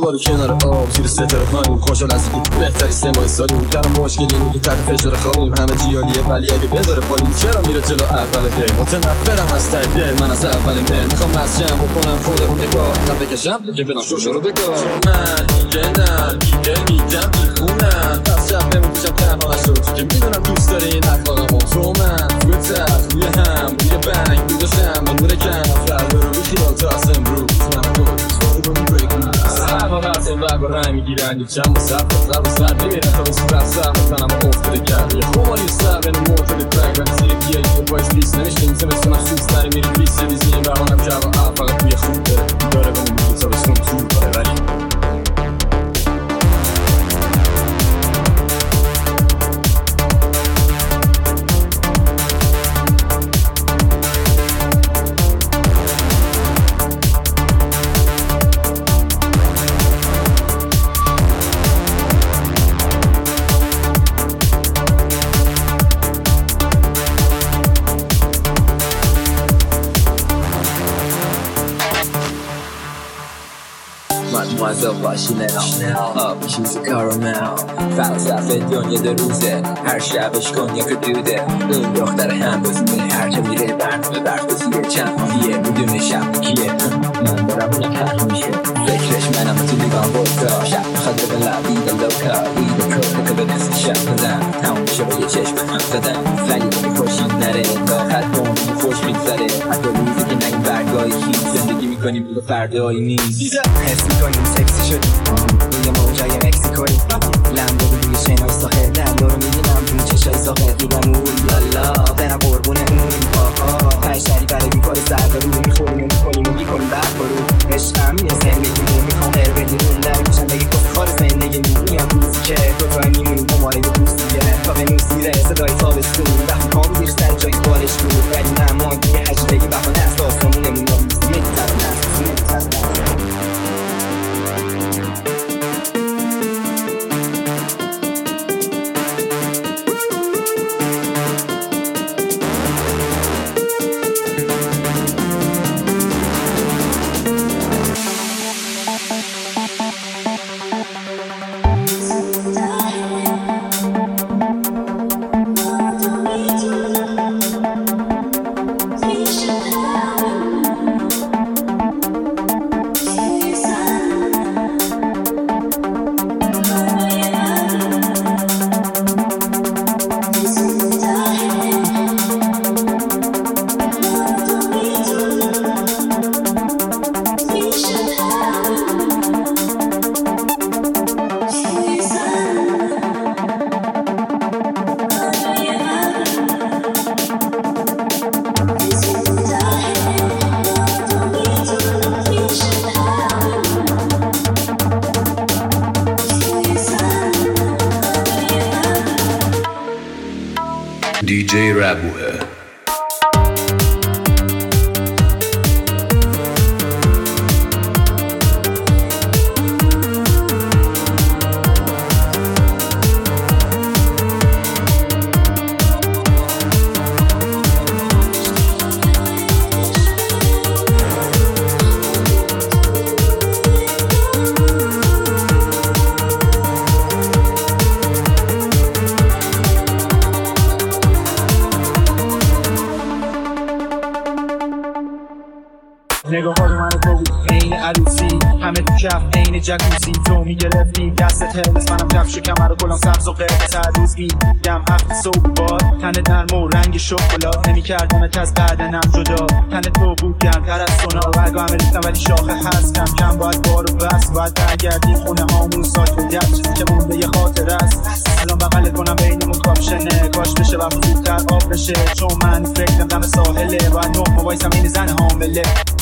بالا کنار آب زیر ستاره خانیم خوشحال از اینکه بهتری 3 ماه سالی در مشکلی میگی تحت فشار خانیم همه جیالیه ولی اگه بذاره پایین چرا میره جلو اول دل متنفرم از ته دل من از اول دل میخوام مسجم بکنم خودمون نگاه تا بکشم که بدم شوشو رو بگاه من دیگه نه دیگه میدم بیخونم پس شب نمیکشم تنها نشد که میدونم دوست داری این اخلاقمو تو من توی تخت روی هم روی بنگ میداشم با نور کم فردا رو بیخیال تا از امروز من بود هوا هستم و رای میگیرن چند با سر سر و سر نمیرن تا به صورت سر بزنم و افتاده کرد یه خوبانی سر بین موتور ترک و زیر گیه یه باید بیست نمیشتیم مثل مخصوص داری میری بیست بیزیم برمانم جوان فقط توی خوب داره به اون بیدو تا بسون تو داره ولی Mademoiselle Chanel Up, she's a caramel فلسفه دنیا 2 روزه هر شبش کنیاک دوده اون دختر هم بزنه هر جا میره برنامه برگزیره چند ماهیه میدونه شب کیه من دارم اون هر میشه فکرش منم تو لیوان بودتا شب میخواد به لبید لوکا ایده پروته که به نصف شب بدم تموم میشه با یه چشم هم زدم ولی میخوشی نره راحت کن خوش میگذره حتی روزی که نگیم برگاهی هیچ زندگی میکنیم به فردایی نیست حس میکنیم سکسی شدیم روی موجای مکسیکوی لمبو روی شنای ساحل دلارو میبینم روی چشای ساحل میگم اوی لالا برم قربونه اون آها پشتری برای بیکار زرد رو میخوریم و میکنیم و میکنیم برد برو عشقم یه زندگیمون میخوام هر بدیمون در میشن بگی کف کار زندگی میام روزی که دوتای میمونیم هماره به دوستیه تا به موسیره صدای تابستون وقتی کام زیر سر جای بالش بود ولی نمان یه هجلگی بخانه از آسمونمون رو میترم DJ Rabouhe. نگاه ها رو منو تو بود این عروسی همه تو کف این جکوزی تو میگرفتی دست تلس منم کفش و کمر و کلام سبز و قرمز هر روز میگم هفت صبح باد تنت نرم و رنگ شکلات نمیکردمت از بدنم جدا تنت تو بود گرمتر از سونا برگاه همه ریختم ولی شاخه هست کم کم باید بار و بس باید برگردیم خونه هامون ساکت چیزی که مونده یه خاطر است الان بغل کنم بینمون کاپشنه کاش بشه و زودتر آب بشه چون من فکرم دم ساحله باید نه وایسم این زن حامله